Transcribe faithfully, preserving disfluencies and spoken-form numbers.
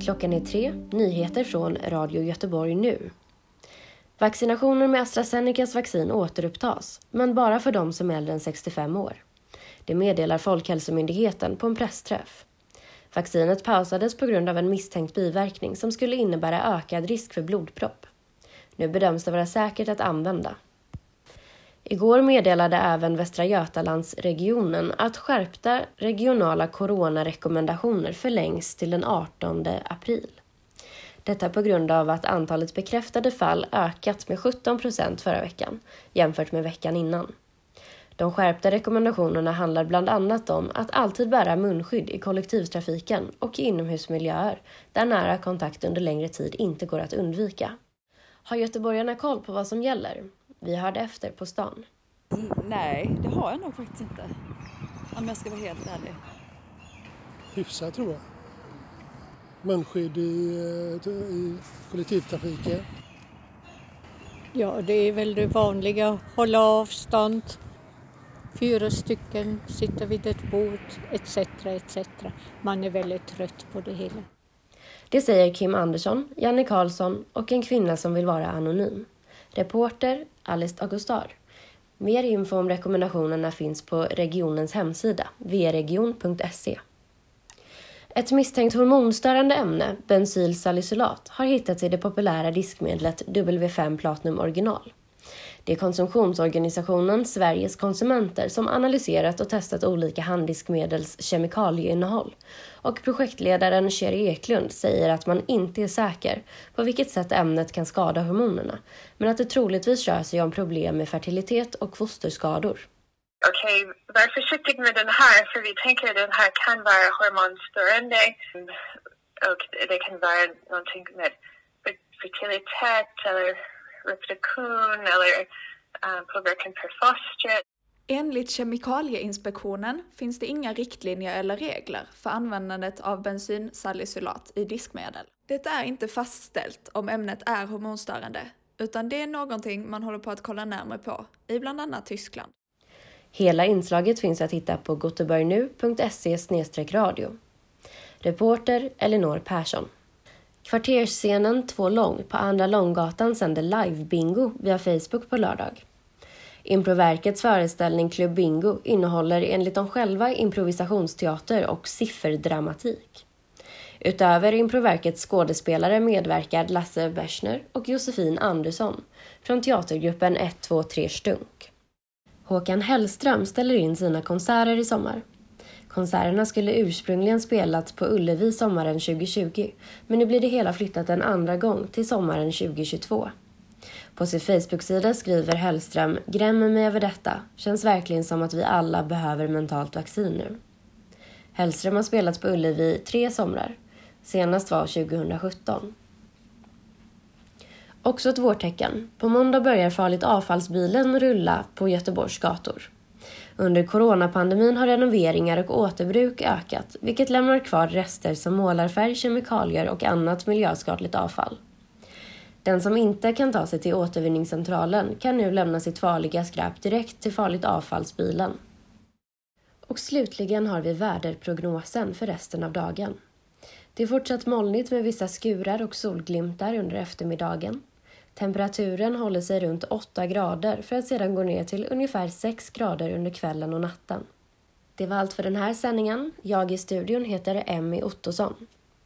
Klockan är tre, nyheter från Radio Göteborg nu. Vaccinationer med AstraZenecas vaccin återupptas, men bara för de som är äldre än sextiofem år. Det meddelar Folkhälsomyndigheten på en pressträff. Vaccinet pausades på grund av en misstänkt biverkning som skulle innebära ökad risk för blodpropp. Nu bedöms det vara säkert att använda. Igår meddelade även Västra Götalandsregionen att skärpta regionala coronarekommendationer förlängs till den artonde april. Detta på grund av att antalet bekräftade fall ökat med sjutton procent förra veckan jämfört med veckan innan. De skärpta rekommendationerna handlar bland annat om att alltid bära munskydd i kollektivtrafiken och i inomhusmiljöer där nära kontakt under längre tid inte går att undvika. Har göteborgarna koll på vad som gäller? Vi hörde efter på stan. Mm, nej, det har jag nog faktiskt inte. Om jag ska vara helt ärlig. Hyfsat tror jag. Munskydd i, i kollektivtrafiken. Ja, det är väl det vanliga. Hålla avstånd. Fyra stycken, sitta vid ett bord, et cetera et cetera. Man är väldigt trött på det hela. Det säger Kim Andersson, Janne Karlsson och en kvinna som vill vara anonym. Reporter Alice Augustar. Mer info om rekommendationerna finns på regionens hemsida, v region punkt se. Ett misstänkt hormonstörande ämne, bensylsalicylat, har hittats i det populära diskmedlet W fem Platinum Original. Det är konsumtionsorganisationen Sveriges konsumenter som analyserat och testat olika handdiskmedels kemikalieinnehåll. Och projektledaren Sherry Eklund säger att man inte är säker på vilket sätt ämnet kan skada hormonerna, men att det troligtvis rör sig om problem med fertilitet och fosterskador. Okej, okay, var försiktig med den här, för vi tänker att den här kan vara hormonstörande och det kan vara någonting med fertilitet eller reproduktion eller uh, påverkan på fostret. Enligt Kemikalieinspektionen finns det inga riktlinjer eller regler för användandet av bensylsalicylat i diskmedel. Det är inte fastställt om ämnet är hormonstörande, utan det är någonting man håller på att kolla närmare på i bland annat Tyskland. Hela inslaget finns att hitta på goteborgnu punkt se radio. Reporter Elinor Persson. Kvartersscenen två lång på Andra Långgatan sänder live-bingo via Facebook på lördag. Improverkets föreställning Club Bingo innehåller enligt dem själva improvisationsteater och sifferdramatik. Utöver Improverkets skådespelare medverkar Lasse Bärsner och Josefin Andersson från teatergruppen ett två tre Stunk. Håkan Hellström ställer in sina konserter i sommar. Konserterna skulle ursprungligen spelats på Ullevi sommaren tjugohundratjugo, men nu blir det hela flyttat en andra gång till sommaren tjugohundratjugotvå. På sin Facebook-sida skriver Hellström: "Grämmer mig över detta. Känns verkligen som att vi alla behöver mentalt vaccin nu." Hellström har spelat på Ullevi tre somrar. Senast var tjugohundrasjutton. Också ett vårtecken. På måndag börjar farligt avfallsbilen rulla på Göteborgs gator. Under coronapandemin har renoveringar och återbruk ökat, vilket lämnar kvar rester som målarfärg, kemikalier och annat miljöskadligt avfall. Den som inte kan ta sig till återvinningscentralen kan nu lämna sitt farliga skräp direkt till farligt avfallsbilen. Och slutligen har vi väderprognosen för resten av dagen. Det är fortsatt molnigt med vissa skurar och solglimtar under eftermiddagen. Temperaturen håller sig runt åtta grader för att sedan gå ner till ungefär sex grader under kvällen och natten. Det var allt för den här sändningen. Jag i studion heter Emmy Ottosson.